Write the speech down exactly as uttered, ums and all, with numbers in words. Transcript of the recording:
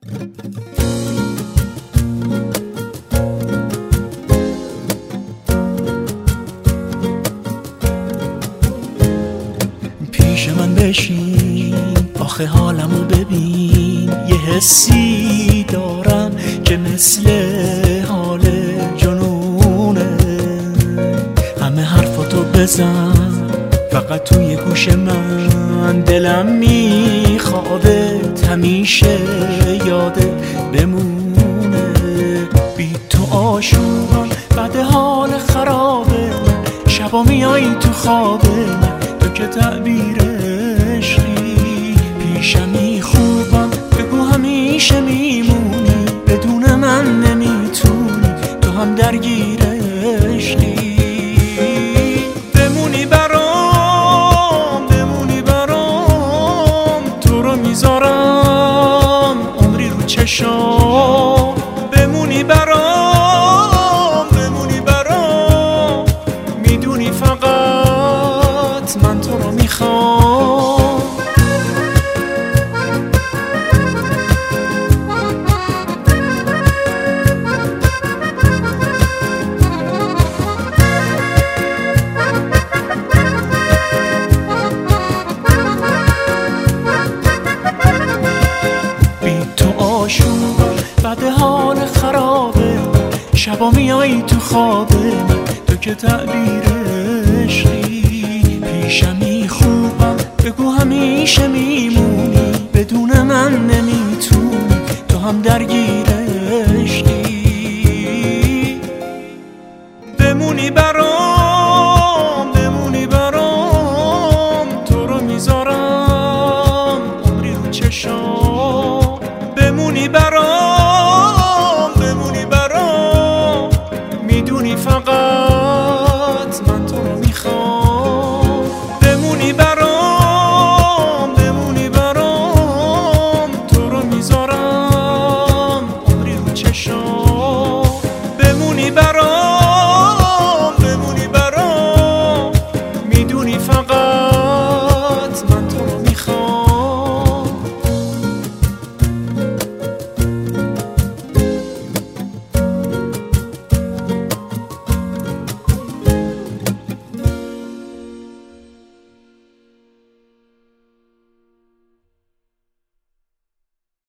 پیش من بشین آخه حالمو ببین، یه حسی دارم که مثل حال جنونه. همه حرفاتو بزن فقط توی گوش من، دلم میخواد همیشه یادت بمونه. بی تو آشوبم بعد حال خرابه، شبا میایی تو خوابه من، تو که تعبیر عشقی. پیشمی خوبم بگو همیشه میمونی، بدون من نمیتونی، تو هم درگیر عشقی. بمونی برام بمونی برام، تو رو میذارم عمری رو چشام. بمونی برام بمونی برام، میدونی فقط من تو رو میخوام. بی تو آشوبم بعد حال خرابه، شبا میایی تو خوابه من، تو که تعبیر عشقی. پیشمی خوبم بگو همیشه میمونی، بدون من نمیتونی، تو هم درگیر عشقی. بمونی برام بمونی برام، تو رو میذارم عمری رو چشام. بمونی برام